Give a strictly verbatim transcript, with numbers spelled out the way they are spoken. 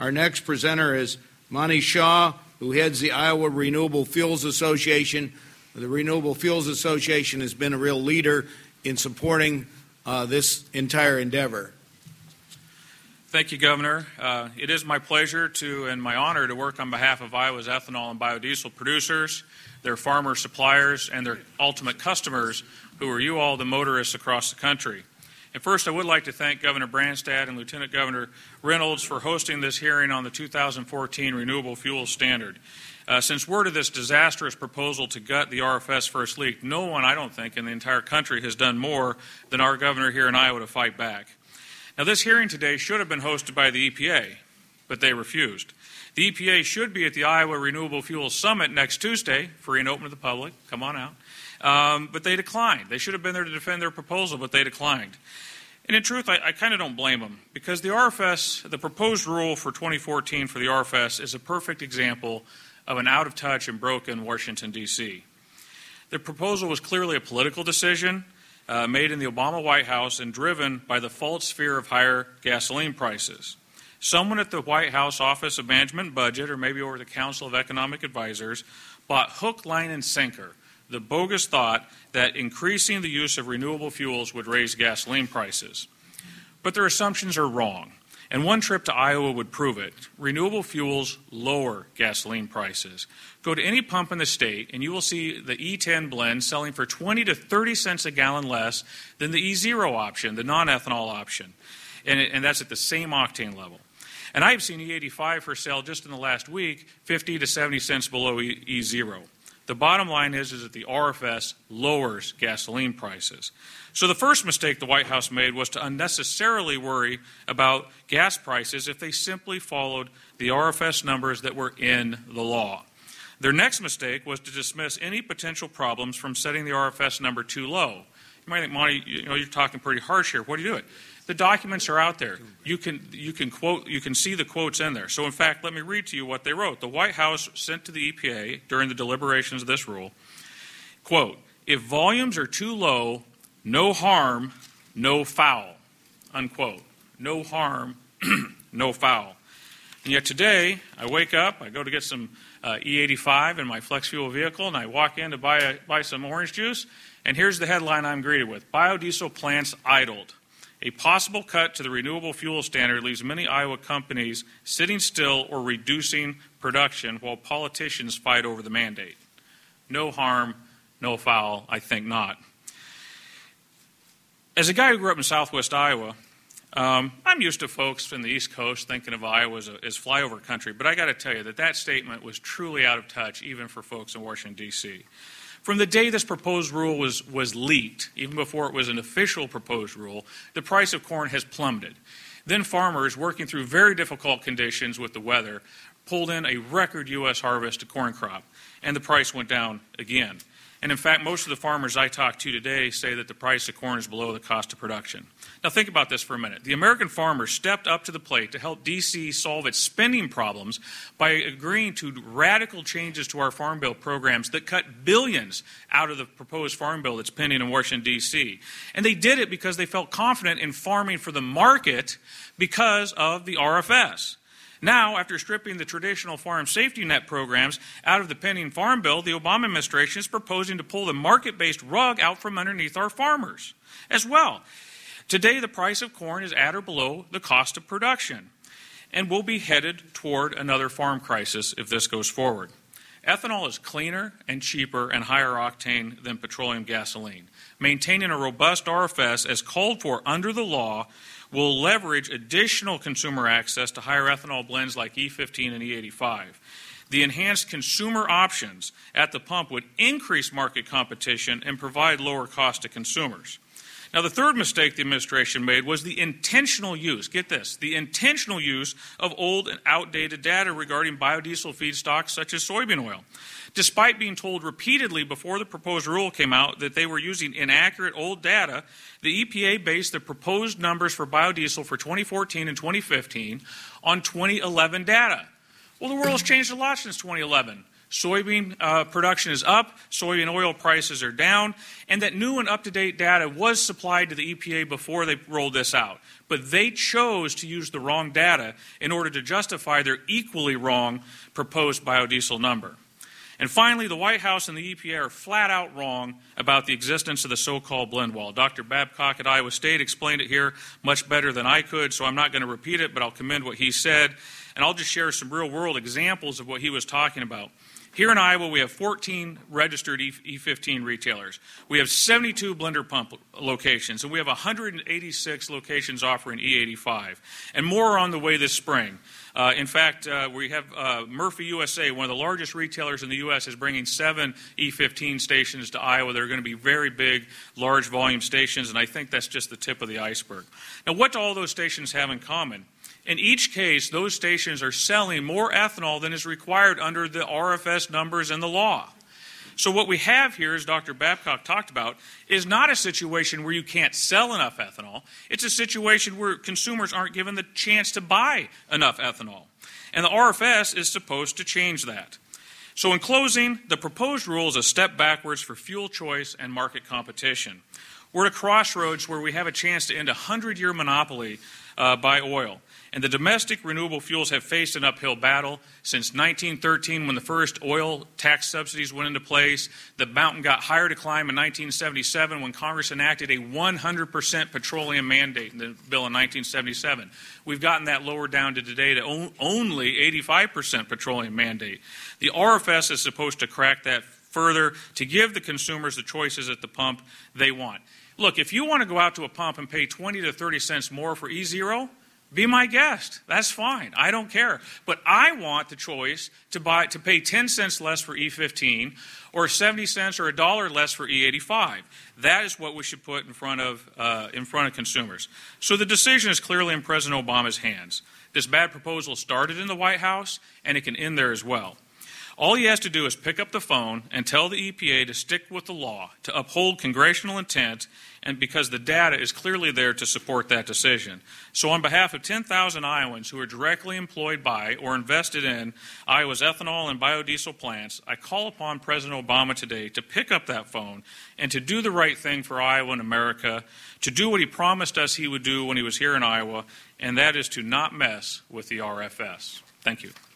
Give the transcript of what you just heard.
Our next presenter is Monty Shaw, who heads the Iowa Renewable Fuels Association. The Renewable Fuels Association has been a real leader in supporting uh, this entire endeavor. Thank you, Governor. Uh, it is my pleasure to and my honor to work on behalf of Iowa's ethanol and biodiesel producers, their farmer suppliers, and their ultimate customers, who are you all, the motorists across the country. And first, I would like to thank Governor Branstad and Lieutenant Governor Reynolds for hosting this hearing on the two thousand fourteen Renewable Fuels Standard. Uh, since word of this disastrous proposal to gut the R F S first leaked, no one, I don't think, in the entire country has done more than our governor here in Iowa to fight back. Now, this hearing today should have been hosted by the E P A, but they refused. The E P A should be at the Iowa Renewable Fuels Summit next Tuesday, free and open to the public. Come on out. Um, but they declined. They should have been there to defend their proposal, but they declined. And in truth, I, I kind of don't blame them, because the R F S, the proposed rule for twenty fourteen for the R F S, is a perfect example of an out-of-touch and broken Washington, D C The proposal was clearly a political decision uh, made in the Obama White House and driven by the false fear of higher gasoline prices. Someone at the White House Office of Management and Budget, or maybe over the Council of Economic Advisors, bought hook, line, and sinker the bogus thought that increasing the use of renewable fuels would raise gasoline prices. But their assumptions are wrong, and one trip to Iowa would prove it. Renewable fuels lower gasoline prices. Go to any pump in the state, and you will see the E ten blend selling for twenty to thirty cents a gallon less than the E zero option, the non-ethanol option, and, it, and that's at the same octane level. And I've seen E eighty-five for sale just in the last week, fifty to seventy cents below E zero. The bottom line is, is that the R F S lowers gasoline prices. So the first mistake the White House made was to unnecessarily worry about gas prices if they simply followed the R F S numbers that were in the law. Their next mistake was to dismiss any potential problems from setting the R F S number too low. You might think, Monty, you know, you're talking pretty harsh here. What do you do it? The documents are out there. You can you can quote you can see the quotes in there. So in fact, let me read to you what they wrote. The White House sent to the E P A during the deliberations of this rule, quote, "If volumes are too low, no harm, no foul," unquote. No harm, no foul. And yet today, I wake up, I go to get some uh, E eighty-five in my flex fuel vehicle, and I walk in to buy a, buy some orange juice, and here's the headline I'm greeted with: biodiesel plants idled. A possible cut to the renewable fuel standard leaves many Iowa companies sitting still or reducing production while politicians fight over the mandate. No harm, no foul, I think not. As a guy who grew up in southwest Iowa, um, I'm used to folks from the East Coast thinking of Iowa as, a, as flyover country, but I got to tell you that that statement was truly out of touch, even for folks in Washington, D C From the day this proposed rule was, was leaked, even before it was an official proposed rule, the price of corn has plummeted. Then farmers, working through very difficult conditions with the weather, pulled in a record U S harvest of corn crop, and the price went down again. And in fact, most of the farmers I talked to today say that the price of corn is below the cost of production. Now think about this for a minute. The American farmer stepped up to the plate to help D C solve its spending problems by agreeing to radical changes to our Farm Bill programs that cut billions out of the proposed Farm Bill that's pending in Washington, D C And they did it because they felt confident in farming for the market because of the R F S. Now, after stripping the traditional farm safety net programs out of the pending Farm Bill, the Obama administration is proposing to pull the market-based rug out from underneath our farmers as well. Today, the price of corn is at or below the cost of production, and we'll be headed toward another farm crisis if this goes forward. Ethanol is cleaner and cheaper and higher octane than petroleum gasoline. Maintaining a robust R F S as called for under the law will leverage additional consumer access to higher ethanol blends like E fifteen and E eighty-five. The enhanced consumer options at the pump would increase market competition and provide lower cost to consumers. Now, the third mistake the administration made was the intentional use, get this, the intentional use of old and outdated data regarding biodiesel feedstocks such as soybean oil. Despite being told repeatedly before the proposed rule came out that they were using inaccurate old data, the E P A based the proposed numbers for biodiesel for twenty fourteen and twenty fifteen on twenty eleven data. Well, the world's changed a lot since twenty eleven. soybean uh, production is up, soybean oil prices are down, and that new and up-to-date data was supplied to the E P A before they rolled this out. But they chose to use the wrong data in order to justify their equally wrong proposed biodiesel number. And finally, the White House and the E P A are flat out wrong about the existence of the so-called blend wall. Doctor Babcock at Iowa State explained it here much better than I could, so I'm not going to repeat it, but I'll commend what he said. And I'll just share some real-world examples of what he was talking about. Here in Iowa, we have fourteen registered E fifteen retailers. We have seventy-two blender pump locations, and we have one hundred eighty-six locations offering E eighty-five. And more are on the way this spring. Uh, in fact, uh, we have uh, Murphy U S A, one of the largest retailers in the U S, is bringing seven E fifteen stations to Iowa. They're going to be very big, large volume stations, and I think that's just the tip of the iceberg. Now, what do all those stations have in common? In each case, those stations are selling more ethanol than is required under the R F S numbers and the law. So what we have here, as Doctor Babcock talked about, is not a situation where you can't sell enough ethanol. It's a situation where consumers aren't given the chance to buy enough ethanol. And the R F S is supposed to change that. So in closing, the proposed rule is a step backwards for fuel choice and market competition. We're at a crossroads where we have a chance to end a hundred-year monopoly uh, by oil. And the domestic renewable fuels have faced an uphill battle since nineteen thirteen, when the first oil tax subsidies went into place. The mountain got higher to climb in nineteen seventy-seven, when Congress enacted a one hundred percent petroleum mandate in the bill in nineteen seventy-seven. We've gotten that lower down to today to only eighty-five percent petroleum mandate. The R F S is supposed to crack that further to give the consumers the choices at the pump they want. Look, if you want to go out to a pump and pay twenty to thirty cents more for E zero, be my guest. That's fine. I don't care. But I want the choice to buy to pay ten cents less for E fifteen or seventy cents or a dollar less for E eighty-five. That is what we should put in front of uh, in front of consumers. So the decision is clearly in President Obama's hands. This bad proposal started in the White House, and it can end there as well. All he has to do is pick up the phone and tell the E P A to stick with the law, to uphold congressional intent, and because the data is clearly there to support that decision. So on behalf of ten thousand Iowans who are directly employed by or invested in Iowa's ethanol and biodiesel plants, I call upon President Obama today to pick up that phone and to do the right thing for Iowa and America, to do what he promised us he would do when he was here in Iowa, and that is to not mess with the R F S. Thank you.